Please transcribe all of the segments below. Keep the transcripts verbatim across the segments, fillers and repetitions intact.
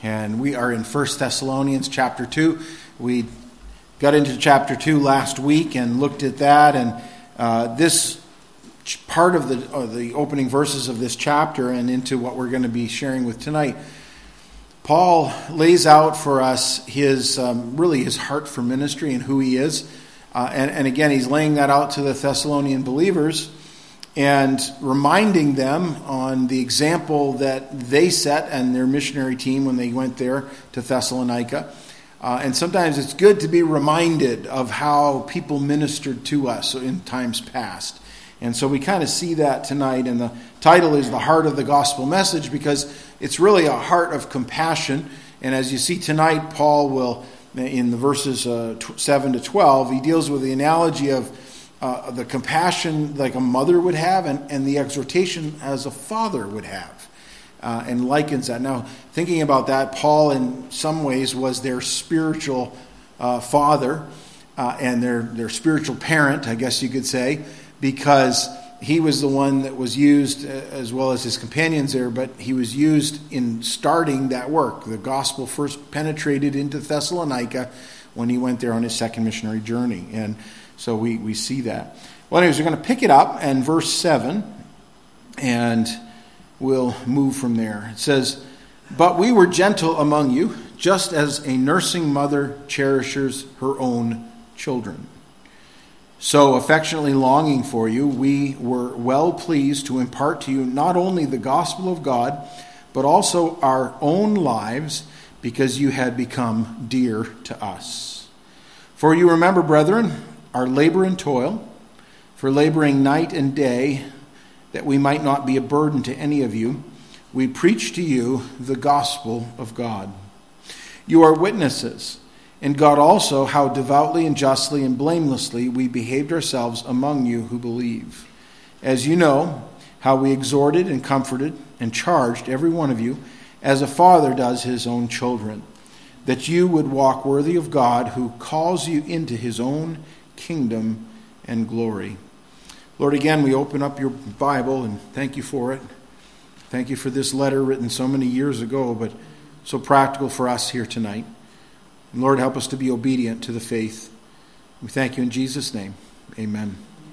and we are in First Thessalonians chapter two. We got into chapter two last week and looked at that, and uh, this part of the uh, the opening verses of this chapter and into what we're going to be sharing with tonight, Paul lays out for us his um, really his heart for ministry and who he is, uh, and, and again he's laying that out to the Thessalonian believers and reminding them on the example that they set and their missionary team when they went there to Thessalonica. Uh, and sometimes it's good to be reminded of how people ministered to us in times past. And so we kind of see that tonight. And the title is The Heart of the Gospel Message because it's really a heart of compassion. And as you see tonight, Paul will, in the verses uh, seven to twelve, he deals with the analogy of uh, the compassion like a mother would have and, and the exhortation as a father would have. Uh, and likens that. Now, thinking about that, Paul in some ways was their spiritual uh, father uh, and their, their spiritual parent, I guess you could say, because he was the one that was used, uh, as well as his companions there, but he was used in starting that work. The gospel first penetrated into Thessalonica when he went there on his second missionary journey. And so we, we see that. Well, anyways, we're going to pick it up in verse seven, and we'll move from there. It says, "But we were gentle among you, just as a nursing mother cherishes her own children. So, affectionately longing for you, we were well pleased to impart to you not only the gospel of God, but also our own lives, because you had become dear to us. For you remember, brethren, our labor and toil, for laboring night and day, that we might not be a burden to any of you, we preach to you the gospel of God. You are witnesses, and God also, how devoutly and justly and blamelessly we behaved ourselves among you who believe. As you know, how we exhorted and comforted and charged every one of you, as a father does his own children, that you would walk worthy of God, who calls you into his own kingdom and glory." Lord, again, we open up your Bible and thank you for it. Thank you for this letter written so many years ago, but so practical for us here tonight. And Lord, help us to be obedient to the faith. We thank you in Jesus' name. Amen.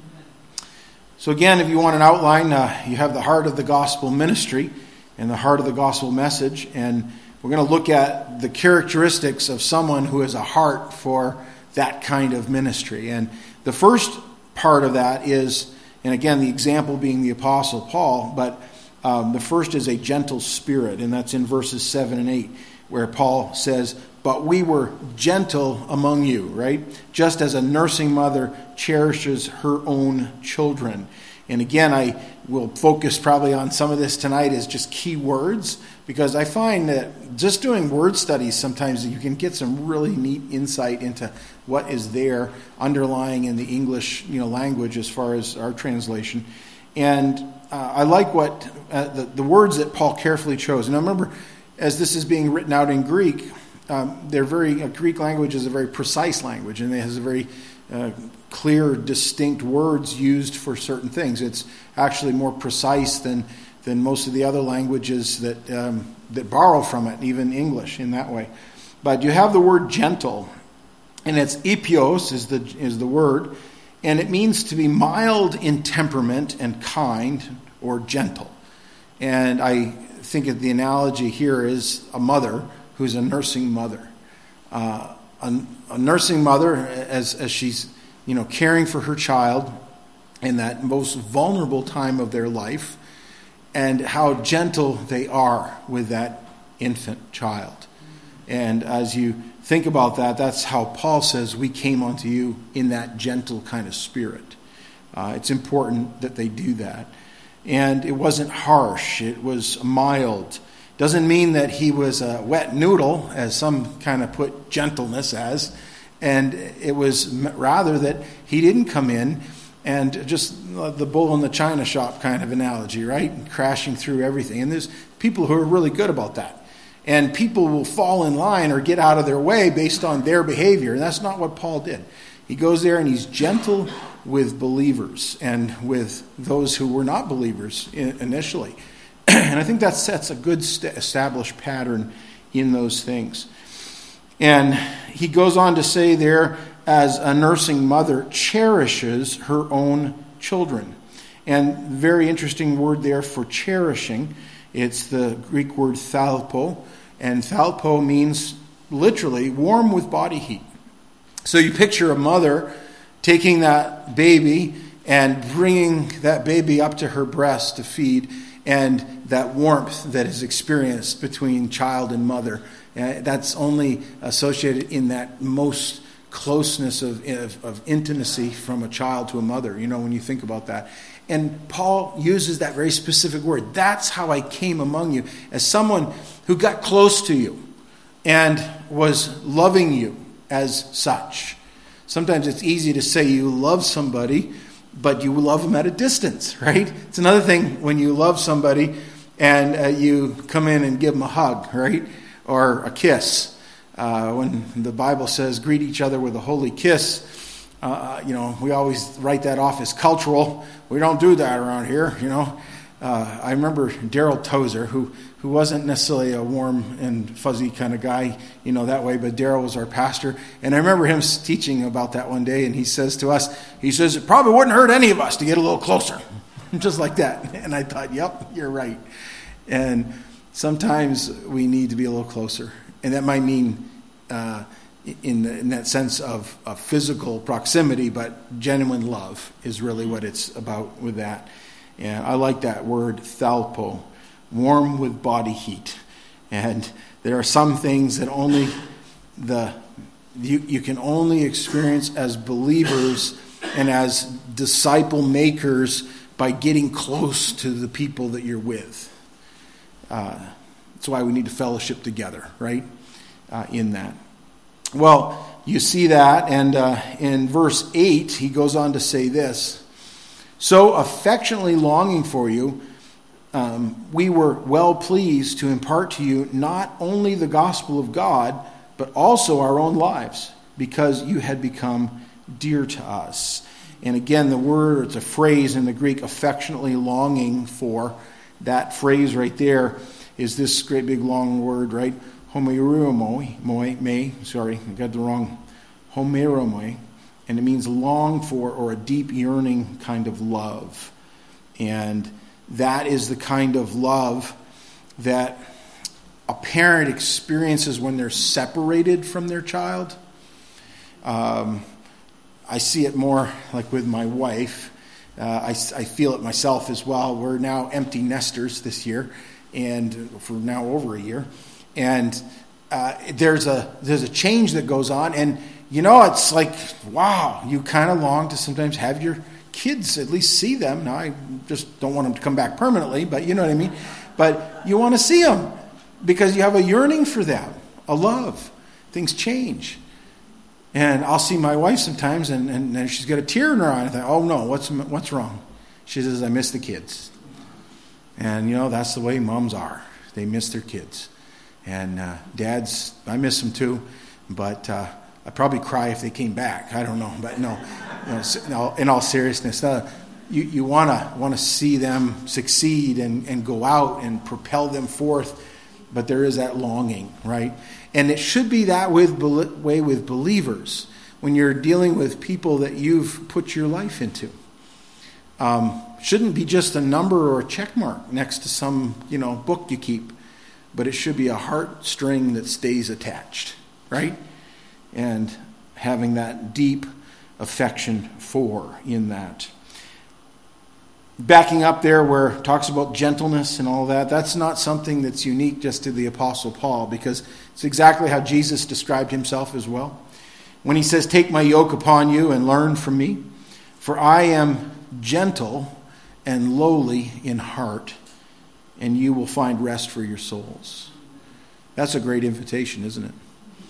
So again, if you want an outline, uh, you have the heart of the gospel ministry and the heart of the gospel message. And we're going to look at the characteristics of someone who has a heart for that kind of ministry. And the first part of that is, and again, the example being the Apostle Paul, but um, the first is a gentle spirit, and that's in verses seven and eight, where Paul says, "But we were gentle among you," right? Just as a nursing mother cherishes her own children. And again, I will focus probably on some of this tonight as just key words, because I find that just doing word studies, sometimes you can get some really neat insight into what is there underlying in the English, you know, language as far as our translation. And uh, I like what uh, the, the words that Paul carefully chose. And I remember, as this is being written out in Greek, um, they're very uh, Greek language is a very precise language, and it has a very uh, clear, distinct words used for certain things. It's actually more precise than than most of the other languages that um, that borrow from it, even English in that way. But you have the word gentle, and it's ipios is the is the word, and it means to be mild in temperament and kind or gentle. And I think of the analogy here is a mother who's a nursing mother. Uh, a, a nursing mother, as as she's you know caring for her child in that most vulnerable time of their life, and how gentle they are with that infant child. And as you think about that, that's how Paul says we came unto you in that gentle kind of spirit. Uh, it's important that they do that. And it wasn't harsh. It was mild. Doesn't mean that he was a wet noodle, as some kind of put gentleness as. And it was rather that he didn't come in and just the bull in the china shop kind of analogy, right? Crashing through everything. And there's people who are really good about that. And people will fall in line or get out of their way based on their behavior. And that's not what Paul did. He goes there and he's gentle with believers and with those who were not believers initially. And I think that sets a good st- established pattern in those things. And he goes on to say there, as a nursing mother cherishes her own children. And very interesting word there for cherishing. It's the Greek word thalpo. And thalpo means literally warm with body heat. So you picture a mother taking that baby and bringing that baby up to her breast to feed, and that warmth that is experienced between child and mother. Uh, that's only associated in that most closeness of, of, of intimacy from a child to a mother, you know, when you think about that. And Paul uses that very specific word. That's how I came among you, as someone who got close to you and was loving you as such. Sometimes it's easy to say you love somebody, but you love them at a distance, right? It's another thing when you love somebody and uh, you come in and give them a hug, right? Or a kiss. Uh, when the Bible says greet each other with a holy kiss, uh, you know, we always write that off as cultural. We don't do that around here, you know. Uh, I remember Daryl Tozer, who who wasn't necessarily a warm and fuzzy kind of guy, you know, that way, but Daryl was our pastor. And I remember him teaching about that one day, and he says to us, he says, it probably wouldn't hurt any of us to get a little closer. Just like that. And I thought, yep, you're right. And sometimes we need to be a little closer. And that might mean uh, in, the, in that sense of, of physical proximity, but genuine love is really what it's about with that. And I like that word, thalpo, warm with body heat. And there are some things that only the you, you can only experience as believers and as disciple makers by getting close to the people that you're with. Uh, that's why we need to fellowship together, right? Uh, in that. Well, you see that, and uh, in verse eight, he goes on to say this. So affectionately longing for you, um, we were well pleased to impart to you not only the gospel of God, but also our own lives, because you had become dear to us. And again, the word, it's a phrase in the Greek, affectionately longing for. That phrase right there is this great big long word, right? Homeromoi, moi, me, sorry, I got the wrong, homeromoi. And it means long for or a deep yearning kind of love. And that is the kind of love that a parent experiences when they're separated from their child. Um, I see it more like with my wife. Uh, I, I feel it myself as well. We're now empty nesters this year, and for now over a year. And uh, there's a there's a change that goes on, and you know, it's like, wow, you kind of long to sometimes have your kids at least see them. Now, I just don't want them to come back permanently, but you know what I mean. But you want to see them because you have a yearning for them, a love. Things change. And I'll see my wife sometimes, and, and, and she's got a tear in her eye. I think, oh, no, what's what's wrong? She says, I miss the kids. And, you know, that's the way moms are. They miss their kids. And uh, dads, I miss them too. But uh, I'd probably cry if they came back. I don't know. But no, you know, in all seriousness, uh, you, you want to want to see them succeed and, and go out and propel them forth. But there is that longing, right? And it should be that with, way with believers when you're dealing with people that you've put your life into. Um, shouldn't be just a number or a check mark next to some, you know, book you keep, but it should be a heartstring that stays attached, right? And having that deep affection for in that. Backing up there where it talks about gentleness and all that, that's not something that's unique just to the Apostle Paul, because it's exactly how Jesus described himself as well. When he says, take my yoke upon you and learn from me, for I am gentle and lowly in heart, and you will find rest for your souls. That's a great invitation, isn't it?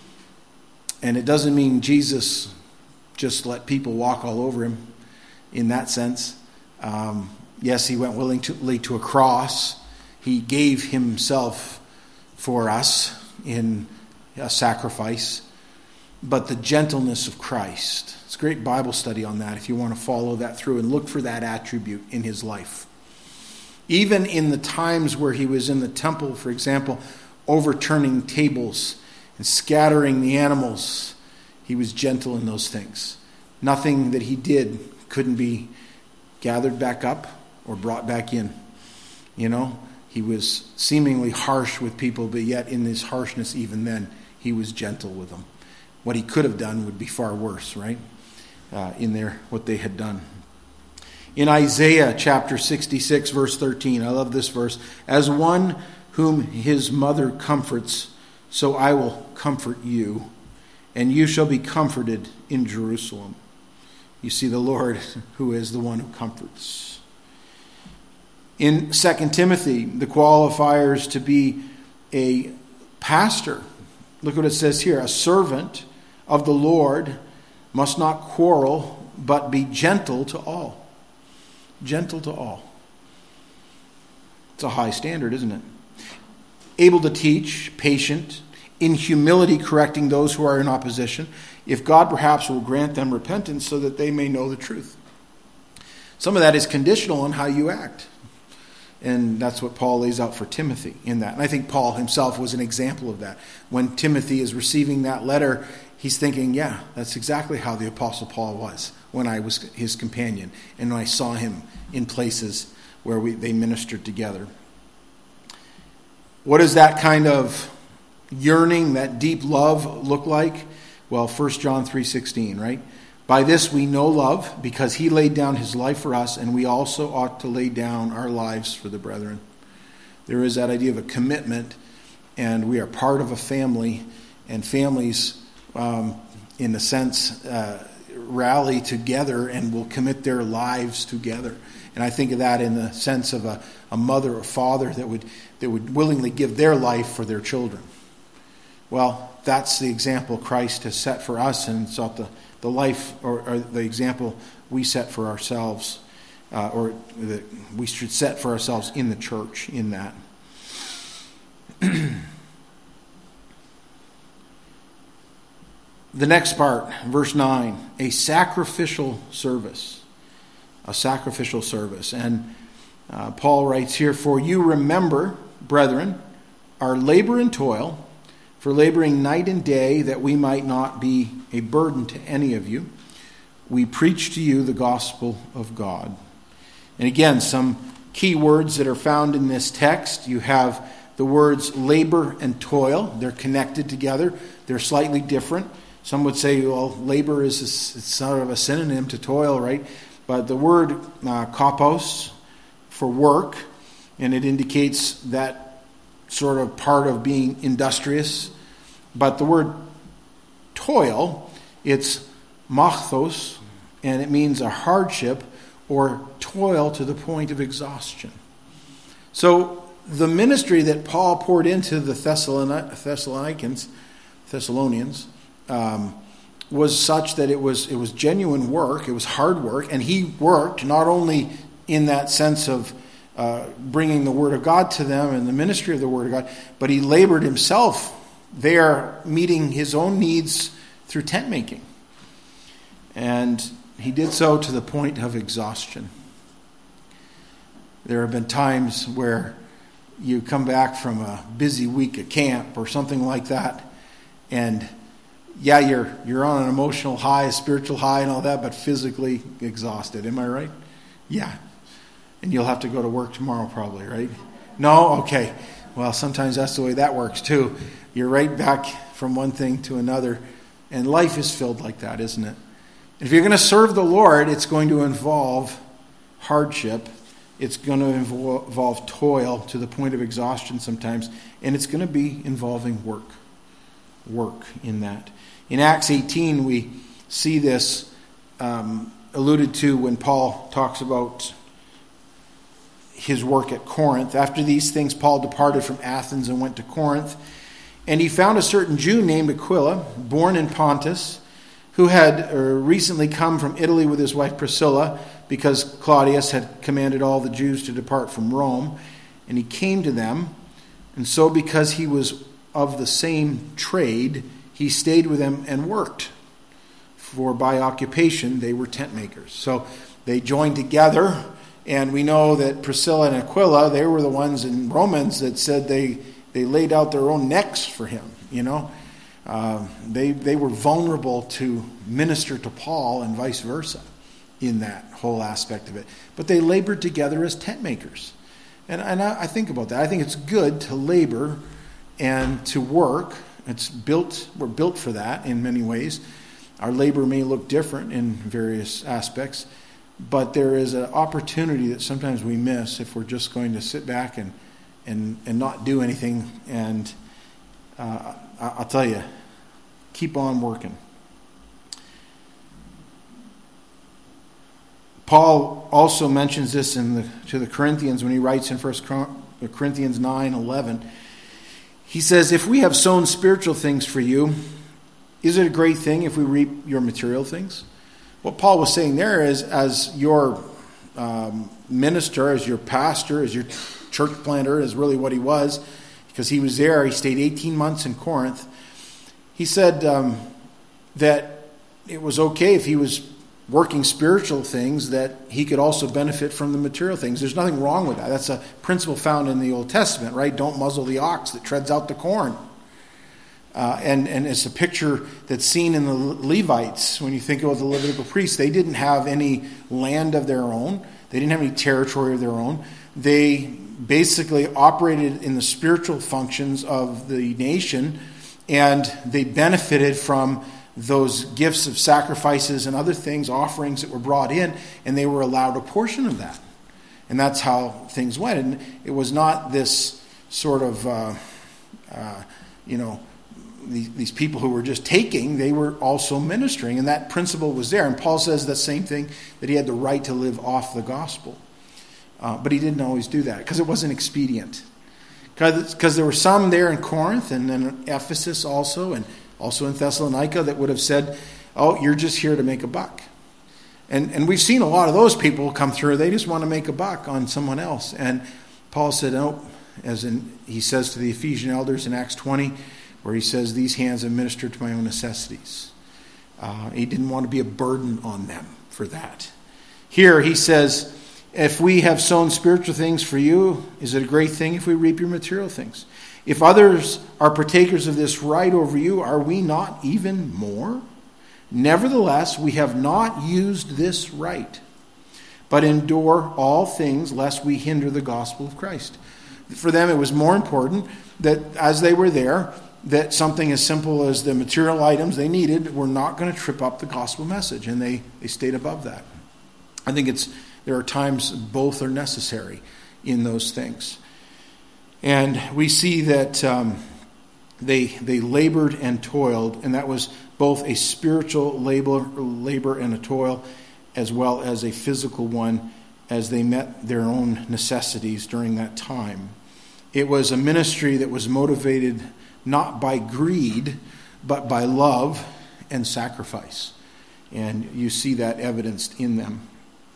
And it doesn't mean Jesus just let people walk all over him in that sense. Um, yes, he went willingly to a cross. He gave himself for us in a sacrifice. But the gentleness of Christ. It's a great Bible study on that if you want to follow that through and look for that attribute in his life. Even in the times where he was in the temple, for example, overturning tables and scattering the animals. He was gentle in those things. Nothing that he did couldn't be gathered back up or brought back in. You know, he was seemingly harsh with people, but yet in his harshness, even then, he was gentle with them. What he could have done would be far worse, right? Uh, in their what they had done. In Isaiah chapter sixty-six, verse thirteen, I love this verse. As one whom his mother comforts, so I will comfort you, and you shall be comforted in Jerusalem. You see the Lord, who is the one who comforts. In Second Timothy, the qualifiers to be a pastor, look what it says here. A servant of the Lord must not quarrel, but be gentle to all. Gentle to all. It's a high standard, isn't it? Able to teach, patient, in humility correcting those who are in opposition, if God perhaps will grant them repentance so that they may know the truth. Some of that is conditional on how you act. And that's what Paul lays out for Timothy in that. And I think Paul himself was an example of that. When Timothy is receiving that letter, he's thinking, yeah, that's exactly how the Apostle Paul was when I was his companion and when I saw him in places where we, they ministered together. What does that kind of yearning, that deep love look like? Well, First John three sixteen, right? By this we know love, because he laid down his life for us, and we also ought to lay down our lives for the brethren. There is that idea of a commitment, and we are part of a family, and families, um, in a sense, uh, rally together and will commit their lives together. And I think of that in the sense of a, a mother or father that would that would willingly give their life for their children. Well, that's the example Christ has set for us, and it's not the the life or, or the example we set for ourselves, uh, or that we should set for ourselves in the church in that. The next part, verse nine, a sacrificial service. A sacrificial service. And uh, Paul writes here, for you remember, brethren, our labor and toil, for laboring night and day, that we might not be a burden to any of you. We preach to you the gospel of God. And again, some key words that are found in this text. You have the words labor and toil. They're connected together. They're slightly different. Some would say, well, labor is a, it's sort of a synonym to toil, right? But the word uh, kopos for work, and it indicates that sort of part of being industrious. But the word toil, it's machthos, and it means a hardship or toil to the point of exhaustion. So the ministry that Paul poured into the Thessalonians, Thessalonians, um, was such that it was it was genuine work, it was hard work, and he worked not only in that sense of uh, bringing the Word of God to them and the ministry of the Word of God, but he labored himself there, meeting his own needs through tent making. And he did so to the point of exhaustion. There have been times where you come back from a busy week at camp or something like that, and yeah, you're you're on an emotional high, a spiritual high and all that, but physically exhausted. Am I right? Yeah. And you'll have to go to work tomorrow probably, right? No? Okay. Well, sometimes that's the way that works too. You're right back from one thing to another. And life is filled like that, isn't it? If you're going to serve the Lord, it's going to involve hardship. It's going to involve toil to the point of exhaustion sometimes. And it's going to be involving work. Work in that. In Acts eighteen, we see this um, alluded to when Paul talks about his work at Corinth. After these things, Paul departed from Athens and went to Corinth. And he found a certain Jew named Aquila, born in Pontus, who had uh, recently come from Italy with his wife Priscilla, because Claudius had commanded all the Jews to depart from Rome. And he came to them. And so because he was of the same trade, he stayed with them and worked. For by occupation, they were tent makers. So they joined together. And we know that Priscilla and Aquila, they were the ones in Romans that said they they laid out their own necks for him, you know. Uh, they, they were vulnerable to minister to Paul and vice versa in that whole aspect of it. But they labored together as tent makers. And, and I, I think about that. I think it's good to labor and to work. It's built, we're built for that in many ways. Our labor may look different in various aspects, but there is an opportunity that sometimes we miss if we're just going to sit back and and, and not do anything. And uh, I'll tell you, keep on working. Paul also mentions this in the, to the Corinthians when he writes in First Corinthians nine eleven. He says, if we have sown spiritual things for you, is it a great thing if we reap your material things? What Paul was saying there is, as your um, minister, as your pastor, as your church planter, is really what he was, because he was there. He stayed eighteen months in Corinth. He said um, that it was okay if he was working spiritual things, that he could also benefit from the material things. There's nothing wrong with that. That's a principle found in the Old Testament, right? Don't muzzle the ox that treads out the corn. Uh, and, and it's a picture that's seen in the Levites. When you think about the Levitical priests, they didn't have any land of their own. They didn't have any territory of their own. They basically operated in the spiritual functions of the nation, and they benefited from those gifts of sacrifices and other things, offerings that were brought in, and they were allowed a portion of that. And that's how things went. And it was not this sort of, uh, uh, you know, these, these people who were just taking, they were also ministering, and that principle was there. And Paul says the same thing, that he had the right to live off the gospel. Uh, but he didn't always do that, because it wasn't expedient. Because there were some there in Corinth, and then Ephesus also, and also in Thessalonica, that would have said, oh, you're just here to make a buck. And and we've seen a lot of those people come through. They just want to make a buck on someone else. And Paul said, no, as in he says to the Ephesian elders in Acts twenty, where he says, these hands have ministered to my own necessities. Uh, he didn't want to be a burden on them for that. Here he says, if we have sown spiritual things for you, is it a great thing if we reap your material things? If others are partakers of this right over you, are we not even more? Nevertheless, we have not used this right, but endure all things lest we hinder the gospel of Christ. For them, it was more important that as they were there, that something as simple as the material items they needed were not going to trip up the gospel message, and they, they stayed above that. I think it's there are times both are necessary in those things. And we see that um, they they labored and toiled, and that was both a spiritual labor, labor and a toil, as well as a physical one, as they met their own necessities during that time. It was a ministry that was motivated not by greed, but by love and sacrifice. And you see that evidenced in them.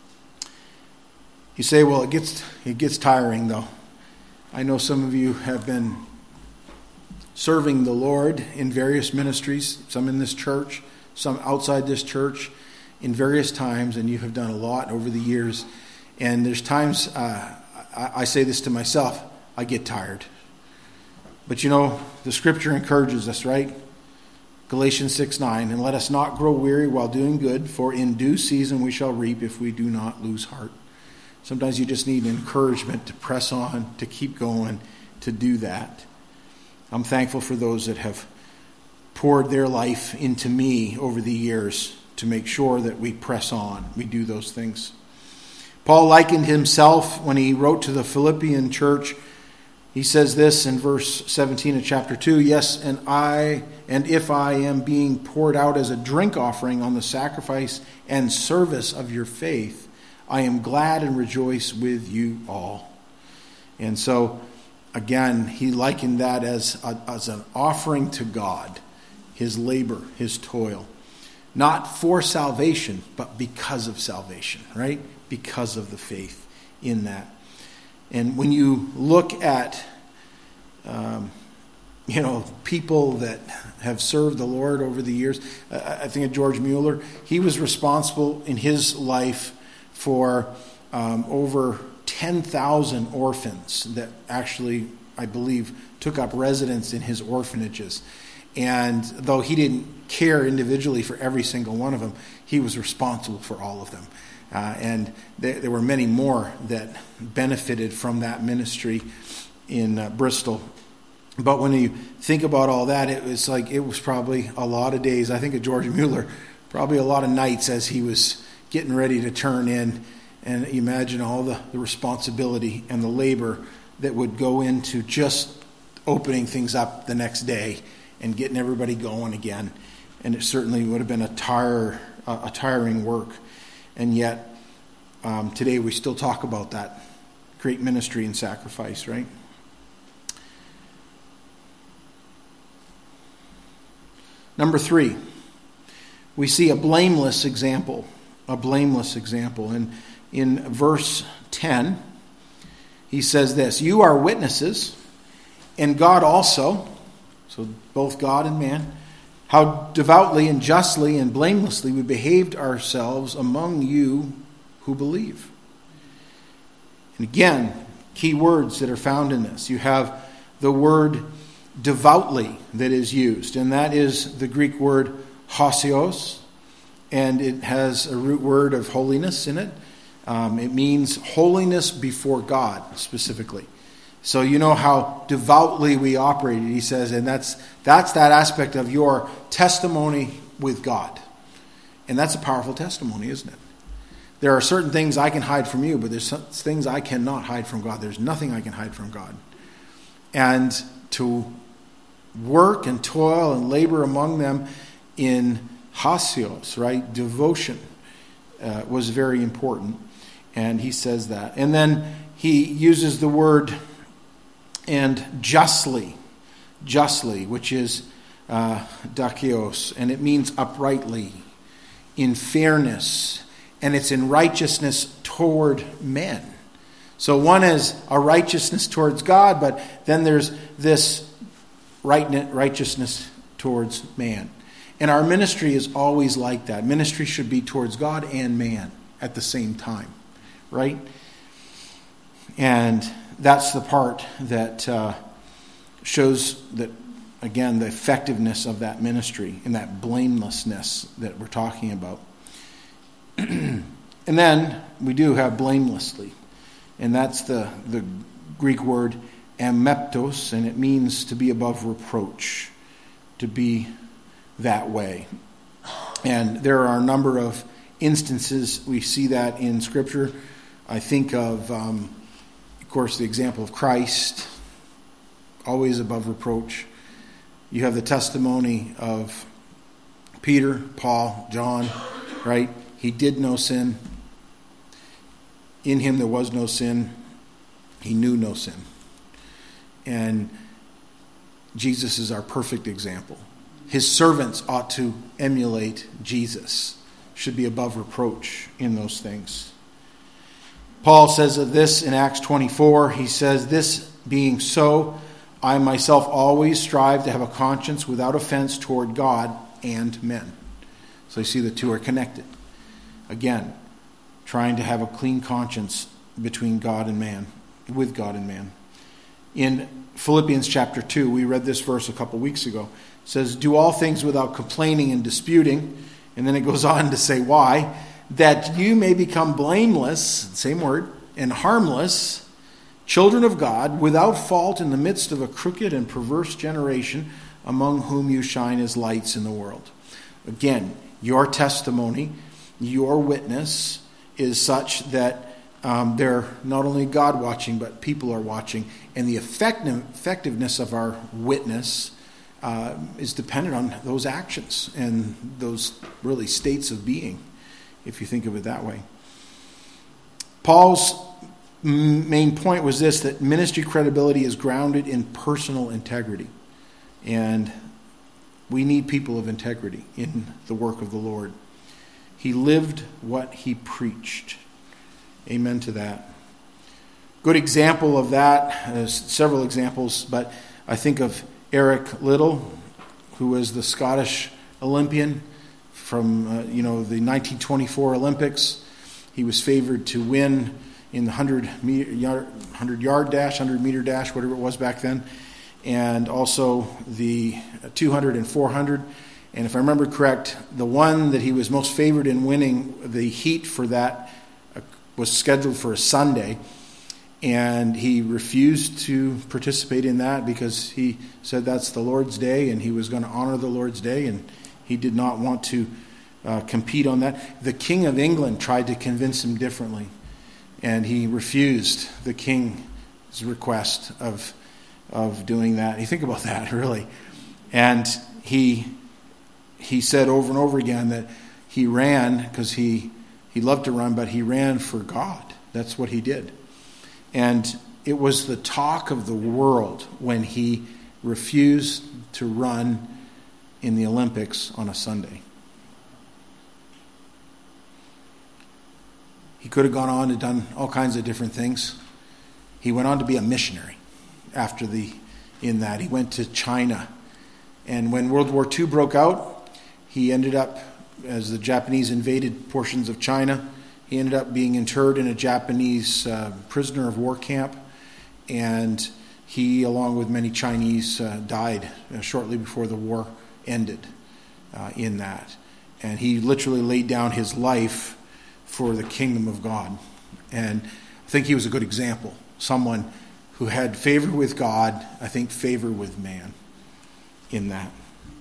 You say, well, it gets it gets tiring, though. I know some of you have been serving the Lord in various ministries, some in this church, some outside this church, in various times, and you have done a lot over the years. And there's times, uh, I, I say this to myself, I get tired. But you know, the scripture encourages us, right? Galatians six nine, and let us not grow weary while doing good, for in due season we shall reap if we do not lose heart. Sometimes you just need encouragement to press on, to keep going, to do that. I'm thankful for those that have poured their life into me over the years to make sure that we press on, we do those things. Paul likened himself when he wrote to the Philippian church. He says this in verse seventeen of chapter two, yes, and I, and if I am being poured out as a drink offering on the sacrifice and service of your faith, I am glad and rejoice with you all. And so, again, he likened that as, a, as an offering to God, his labor, his toil. Not for salvation, but because of salvation, right? Because of the faith in that. And when you look at, um, you know, people that have served the Lord over the years, uh, I think of George Mueller. He was responsible in his life for um, over ten thousand orphans that actually I believe, took up residence in his orphanages. And though he didn't care individually for every single one of them, he was responsible for all of them. Uh, and there, there were many more that benefited from that ministry in uh, Bristol. But when you think about all that, it was like it was probably a lot of days. I think of George Mueller, probably a lot of nights as he was getting ready to turn in. And imagine all the, the responsibility and the labor that would go into just opening things up the next day and getting everybody going again. And it certainly would have been a tire, a tiring work. And yet, um, today we still talk about that great ministry and sacrifice, right? Number three, we see a blameless example. A blameless example. And in verse ten, he says this, "You are witnesses, and God also," so both God and man, "how devoutly and justly and blamelessly we behaved ourselves among you who believe." And again, key words that are found in this. You have the word devoutly that is used, and that is the Greek word hosios, and it has a root word of holiness in it. Um, it means holiness before God, specifically. So you know how devoutly we operated, he says, and that's that's that aspect of your testimony with God. And that's a powerful testimony, isn't it? There are certain things I can hide from you, but there's some things I cannot hide from God. There's nothing I can hide from God. And to work and toil and labor among them in hosios, right, devotion, uh, was very important. And he says that. And then he uses the word and justly, justly, which is uh, dakios, and it means uprightly, in fairness, and it's in righteousness toward men. So one is a righteousness towards God, but then there's this right righteousness towards man. And our ministry is always like that. Ministry should be towards God and man at the same time, right? And that's the part that uh, shows that, again, the effectiveness of that ministry and that blamelessness that we're talking about. And then we do have blamelessly. And that's the, the Greek word ameptos, and it means to be above reproach, to be that way. And there are a number of instances we see that in Scripture. I think of, um, of course, the example of Christ, always above reproach. You have the testimony of Peter, Paul, John, right? He did no sin. In him there was no sin. He knew no sin. And Jesus is our perfect example. His servants ought to emulate Jesus, should be above reproach in those things. Paul says of this in Acts twenty-four. He says, "This being so, I myself always strive to have a conscience without offense toward God and men." So you see the two are connected. Again, trying to have a clean conscience between God and man, with God and man. In Philippians chapter two, we read this verse a couple weeks ago. It says, "Do all things without complaining and disputing." And then it goes on to say why. "That you may become blameless," same word, "and harmless, children of God, without fault in the midst of a crooked and perverse generation, among whom you shine as lights in the world." Again, your testimony, your witness is such that um, they're not only God watching, but people are watching. And the effective, effectiveness of our witness uh, is dependent on those actions and those really states of being, if you think of it that way. Paul's main point was this, that ministry credibility is grounded in personal integrity. And we need people of integrity in the work of the Lord. He lived what he preached. Amen to that. Good example of that, there's several examples, but I think of Eric Liddell, who was the Scottish Olympian from uh, you know the nineteen twenty-four Olympics. He was favored to win in the one hundred meter, yard, one hundred yard dash, one hundred meter dash, whatever it was back then, and also the two hundred and four hundred. And if I remember correct, the one that he was most favored in winning, the heat for that uh, was scheduled for a Sunday, and he refused to participate in that because he said that's the Lord's day and he was going to honor the Lord's day, and he did not want to uh, compete on that. The King of England tried to convince him differently, and he refused the king's request of of doing that. You think about that, really. And he he said over and over again that he ran because he, he loved to run, but he ran for God. That's what he did. And it was the talk of the world when he refused to run in the Olympics on a Sunday. He could have gone on and done all kinds of different things. He went on to be a missionary after the in that. He went to China. And when World War Two broke out, he ended up, as the Japanese invaded portions of China, he ended up being interred in a Japanese uh, prisoner of war camp. And he, along with many Chinese, uh, died uh, shortly before the war ended uh, in that. And he literally laid down his life for the kingdom of God. And I think he was a good example. Someone who had favor with God, I think favor with man in that.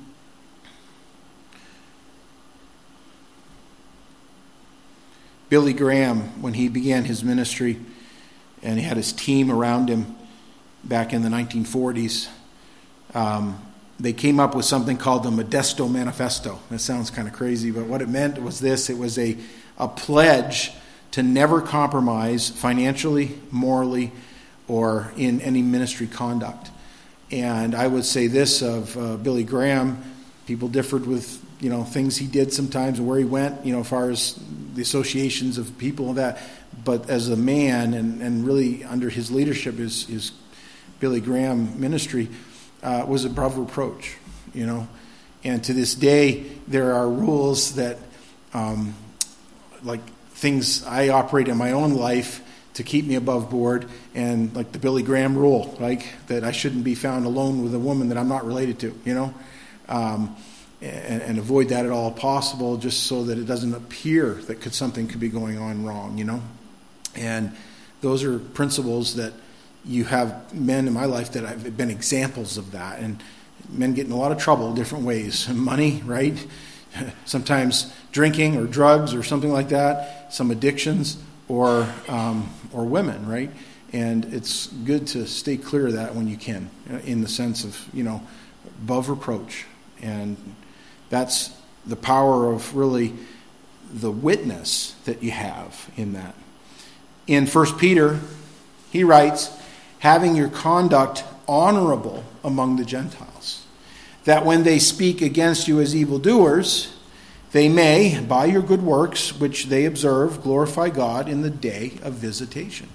Billy Graham, when he began his ministry and he had his team around him back in the nineteen forties, um, they came up with something called the Modesto Manifesto. That sounds kind of crazy, but what it meant was this. It was a, a pledge to never compromise financially, morally, or in any ministry conduct. And I would say this of uh, Billy Graham. People differed with, you know, things he did sometimes and where he went, you know, as far as the associations of people and that. But as a man, and, and really under his leadership, his, his Billy Graham ministry uh, was above reproach, you know. And to this day, there are rules that, um, like things I operate in my own life to keep me above board, and like the Billy Graham rule, like that I shouldn't be found alone with a woman that I'm not related to, you know, um, and, and avoid that at all possible, just so that it doesn't appear that could, something could be going on wrong, you know. And those are principles that you have men in my life that have been examples of that, and men get in a lot of trouble different ways. Money, right? Sometimes drinking or drugs or something like that, some addictions, or um, or women, right? And it's good to stay clear of that when you can, in the sense of, you know, above reproach. And that's the power of really the witness that you have in that. In First Peter, he writes, having your conduct honorable among the Gentiles, that when they speak against you as evildoers, they may, by your good works, which they observe, glorify God in the day of visitation.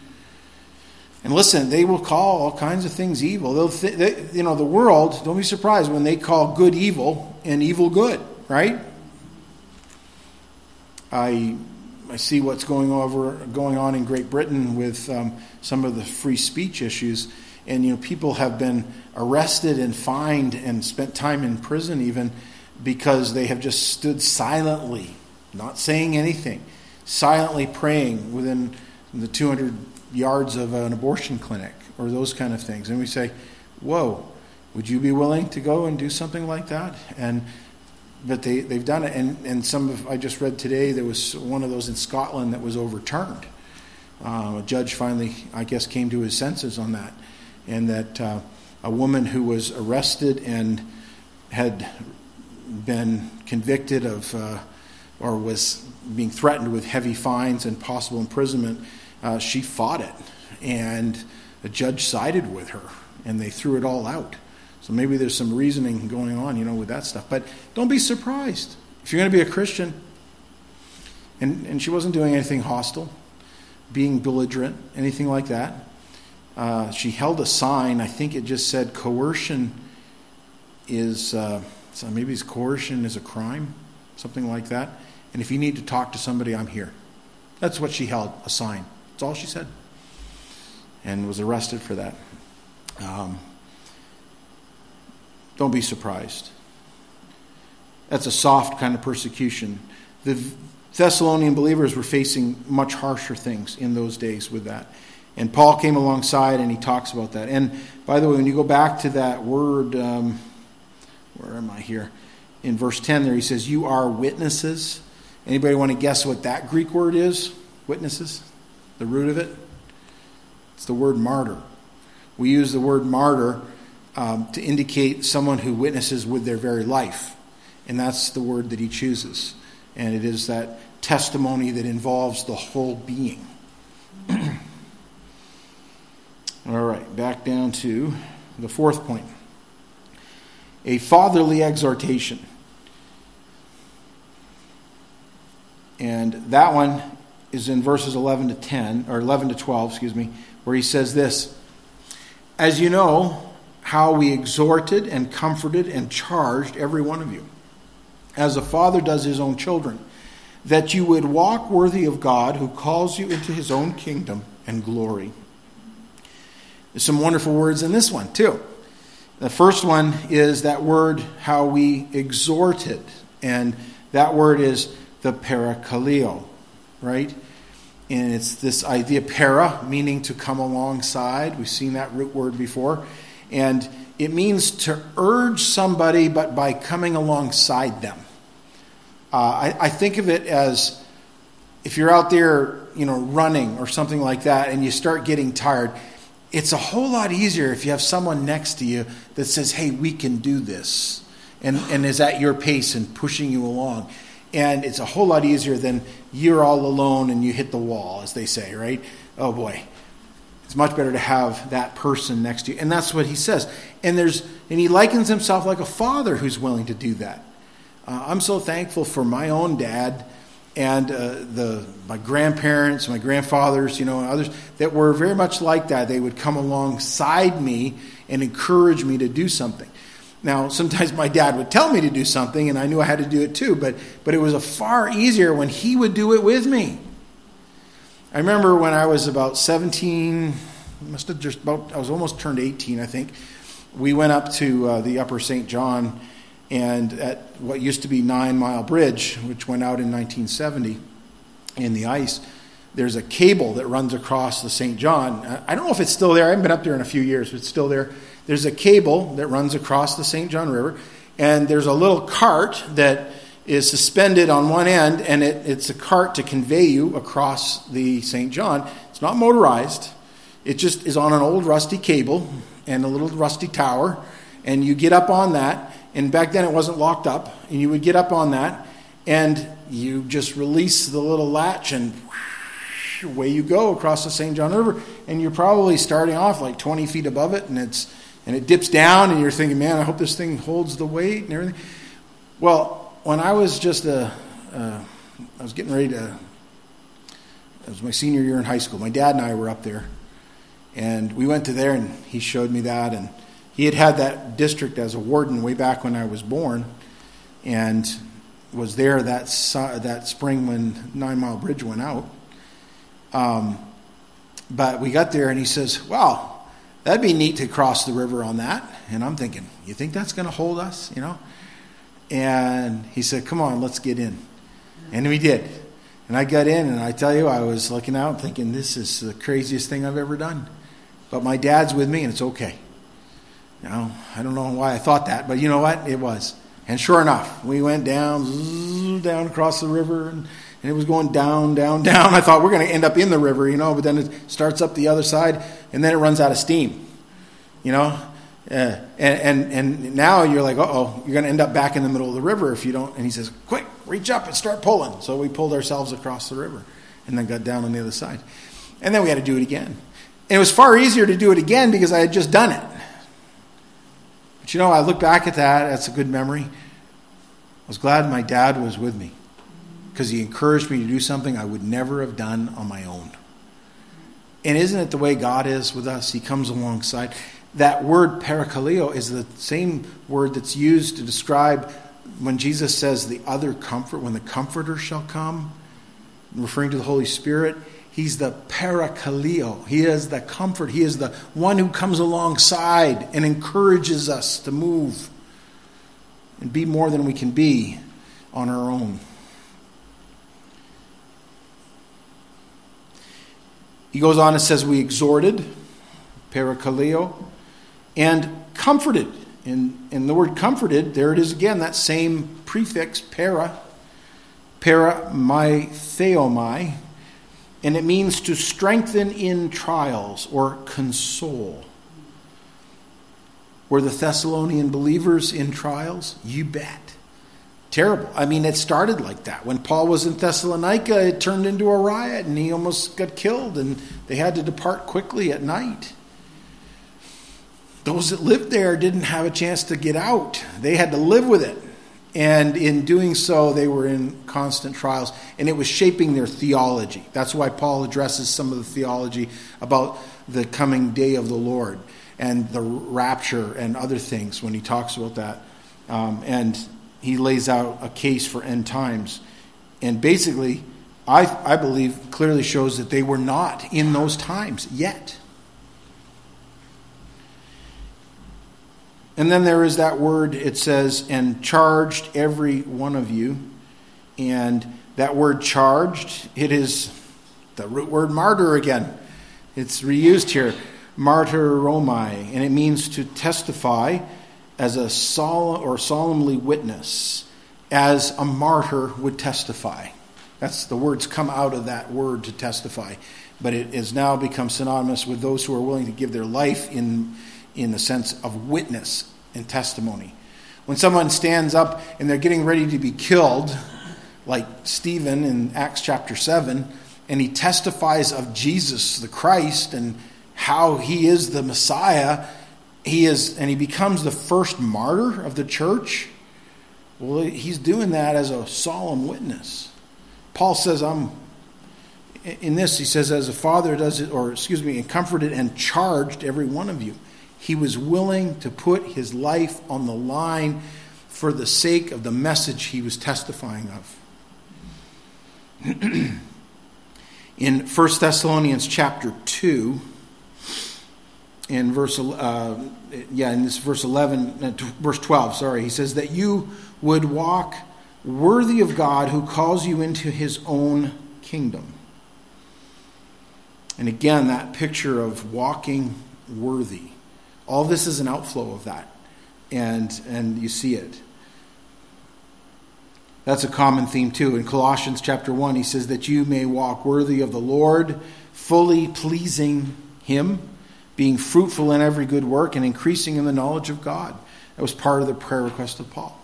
And listen, they will call all kinds of things evil. They'll th- they, you know, the world, don't be surprised when they call good evil and evil good, right? I I see what's going over going on in Great Britain with um, some of the free speech issues. And, you know, people have been arrested and fined and spent time in prison even because they have just stood silently, not saying anything, silently praying within the two hundred yards of an abortion clinic or those kind of things. And we say, whoa, would you be willing to go and do something like that? And but they, they've done it. And, and some of, I just read today, there was one of those in Scotland that was overturned. Uh, a judge finally, I guess, came to his senses on that. And that uh, a woman who was arrested and had been convicted of, uh, or was being threatened with heavy fines and possible imprisonment, uh, she fought it. And the judge sided with her, and they threw it all out. So maybe there's some reasoning going on, you know, with that stuff. But don't be surprised. If you're going to be a Christian, and, and she wasn't doing anything hostile, being belligerent, anything like that. Uh, she held a sign. I think it just said coercion is, uh, so maybe it's coercion is a crime, something like that. And if you need to talk to somebody, I'm here. That's what she held, a sign. That's That's all she said. And was arrested for that. Um, don't be surprised. That's a soft kind of persecution. The Thessalonian believers were facing much harsher things in those days with that. And Paul came alongside and he talks about that. And by the way, when you go back to that word, um, where am I here? In verse ten there, he says, you are witnesses. Anybody want to guess what that Greek word is? Witnesses? The root of it? It's the word martyr. We use the word martyr um, to indicate someone who witnesses with their very life. And that's the word that he chooses. And it is that testimony that involves the whole being. All right, back down to the fourth point. A fatherly exhortation. And that one is in verses eleven to ten, or eleven to twelve, excuse me, where he says this. As you know, how we exhorted and comforted and charged every one of you, as a father does his own children, that you would walk worthy of God who calls you into his own kingdom and glory. There's some wonderful words in this one too. The first one is that word, how we exhorted. And that word is the parakaleo, right? And it's this idea, para, meaning to come alongside. We've seen that root word before. And it means to urge somebody, but by coming alongside them. Uh, I, I think of it as if you're out there, you know, running or something like that, and you start getting tired. It's a whole lot easier if you have someone next to you that says, hey, we can do this, and, and is at your pace and pushing you along. And it's a whole lot easier than you're all alone and you hit the wall, as they say, right? Oh boy. It's much better to have that person next to you. And that's what he says. And there's and he likens himself like a father who's willing to do that. Uh, I'm so thankful for my own dad and uh, the my grandparents, my grandfathers, you know, and others that were very much like that. They would come alongside me and encourage me to do something. Now, sometimes my dad would tell me to do something, and I knew I had to do it too, but but it was a far easier when he would do it with me. I remember when I was about seventeen, must have just about, I was almost turned eighteen, I think. We went up to uh, the Upper Saint John, and at what used to be Nine Mile Bridge, which went out in nineteen seventy in the ice, there's a cable that runs across the Saint John. I don't know if it's still there. I haven't been up there in a few years, but it's still there. There's a cable that runs across the Saint John River, and there's a little cart that is suspended on one end, and it, it's a cart to convey you across the Saint John. It's not motorized. It just is on an old rusty cable and a little rusty tower, and you get up on that, and back then it wasn't locked up, and you would get up on that, and you just release the little latch, and whoosh, away you go across the Saint John River, and you're probably starting off like twenty feet above it, and it's and it dips down, and you're thinking, man, I hope this thing holds the weight and everything. Well, when I was just a, uh, I was getting ready to, it was my senior year in high school. My dad and I were up there, and we went to there, and he showed me that, and he had had that district as a warden way back when I was born, and was there that that spring when Nine Mile Bridge went out. Um, but we got there, and he says, "Wow, that'd be neat to cross the river on that." And I'm thinking, "You think that's going to hold us?" You know. And he said, "Come on, let's get in." And we did. And I got in, and I tell you, I was looking out thinking, this is the craziest thing I've ever done. But my dad's with me, and it's okay. You know, I don't know why I thought that, but you know what? It was. And sure enough, we went down, zzz, down across the river, and, and it was going down, down, down. I thought we're going to end up in the river, you know, but then it starts up the other side, and then it runs out of steam, you know. Uh, and, and and now you're like, uh-oh, you're going to end up back in the middle of the river if you don't. And he says, quick, reach up and start pulling. So we pulled ourselves across the river and then got down on the other side. And then we had to do it again. And it was far easier to do it again because I had just done it. But you know, I look back at that. That's a good memory. I was glad my dad was with me because he encouraged me to do something I would never have done on my own. And isn't it the way God is with us? He comes alongside. That word parakaleo is the same word that's used to describe when Jesus says the other comfort, when the comforter shall come, referring to the Holy Spirit. He's the parakaleo. He is the comfort. He is the one who comes alongside and encourages us to move and be more than we can be on our own. He goes on and says, we exhorted, parakaleo, and comforted. And, and the word comforted, there it is again, that same prefix, para, para, my, theomai, and it means to strengthen in trials or console. Were the Thessalonian believers in trials? You bet. Terrible. I mean, it started like that. When Paul was in Thessalonica, it turned into a riot and he almost got killed and they had to depart quickly at night. Those that lived there didn't have a chance to get out. They had to live with it. And in doing so, they were in constant trials. And it was shaping their theology. That's why Paul addresses some of the theology about the coming day of the Lord and the rapture and other things when he talks about that. Um, and he lays out a case for end times. And basically, I, I believe, clearly shows that they were not in those times yet. And then there is that word, it says, and charged every one of you. And that word charged, it is the root word martyr again. It's reused here, martyromai, and it means to testify as a solemn or solemnly witness, as a martyr would testify. That's the words come out of that word to testify. But it has now become synonymous with those who are willing to give their life in in the sense of witness and testimony. When someone stands up and they're getting ready to be killed, like Stephen in Acts chapter seven, and he testifies of Jesus the Christ and how he is the Messiah, he is, and he becomes the first martyr of the church. Well, he's doing that as a solemn witness. Paul says, I'm in this, he says, as a father does it, or excuse me, and comforted and charged every one of you. He was willing to put his life on the line for the sake of the message he was testifying of. In First Thessalonians chapter two, in verse uh, yeah, in this verse eleven, uh, verse twelve, sorry, he says that you would walk worthy of God who calls you into his own kingdom. And again, that picture of walking worthy. All this is an outflow of that. And, and you see it. That's a common theme too. In Colossians chapter one, he says that you may walk worthy of the Lord, fully pleasing him, being fruitful in every good work and increasing in the knowledge of God. That was part of the prayer request of Paul.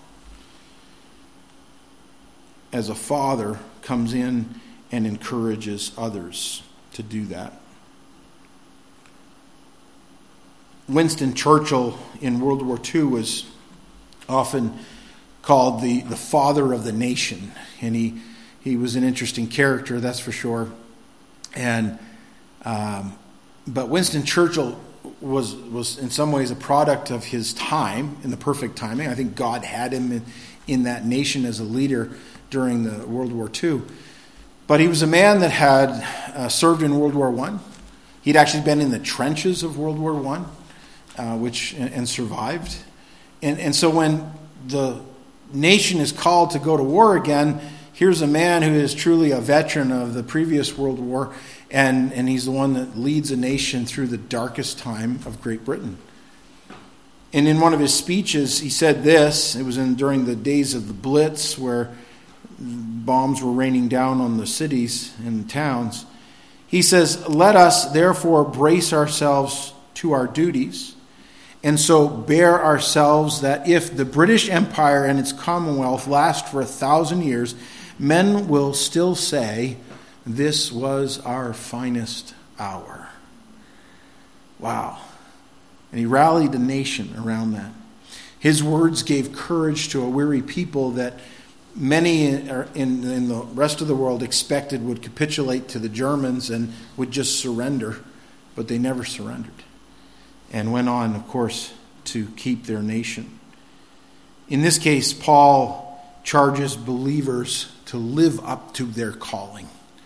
As a father comes in and encourages others to do that. Winston Churchill in World War Two was often called the, the father of the nation. And he, he was an interesting character, that's for sure. And um, but Winston Churchill was, was in some ways a product of his time, in the perfect timing. I think God had him in, in that nation as a leader during the World War Two. But he was a man that had uh, served in World War One. He'd actually been in the trenches of World War One. Uh, which and, and survived. And, and so when the nation is called to go to war again, here's a man who is truly a veteran of the previous World War, and, and he's the one that leads a nation through the darkest time of Great Britain. And in one of his speeches, he said this. It was in during the days of the Blitz, where bombs were raining down on the cities and towns. He says, "Let us therefore brace ourselves to our duties, and so bear ourselves that if the British Empire and its Commonwealth last for a thousand years, men will still say, this was our finest hour." Wow. And he rallied the nation around that. His words gave courage to a weary people that many in, in the rest of the world expected would capitulate to the Germans and would just surrender, but they never surrendered. And went on, of course, to keep their nation. In this case, Paul charges believers to live up to their calling.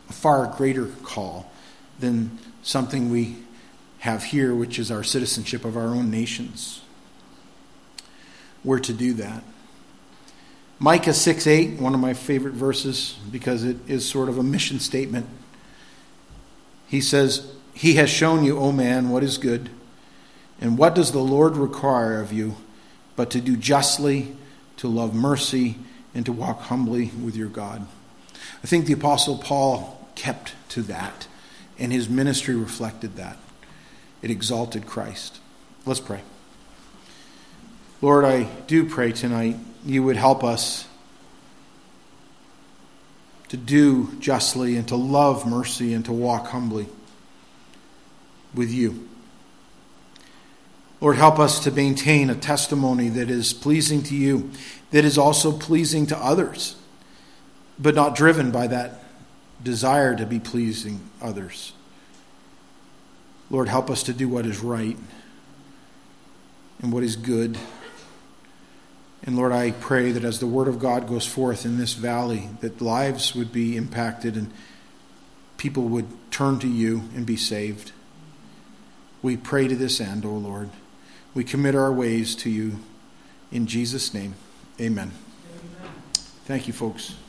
a far greater call than something we have here, which is our citizenship of our own nations. We're to do that. Micah six eight, one of my favorite verses because it is sort of a mission statement. He says, "He has shown you, O man, what is good, and what does the Lord require of you, but to do justly, to love mercy, and to walk humbly with your God." I think the Apostle Paul kept to that, and his ministry reflected that. It exalted Christ. Let's pray. Lord, I do pray tonight you would help us to do justly and to love mercy and to walk humbly with you. Lord, help us to maintain a testimony that is pleasing to you, that is also pleasing to others, but not driven by that desire to be pleasing others. Lord, help us to do what is right and what is good. And Lord, I pray that as the word of God goes forth in this valley, that lives would be impacted and people would turn to you and be saved. We pray to this end, O Lord. We commit our ways to you in Jesus' name. Amen. Amen. Thank you, folks.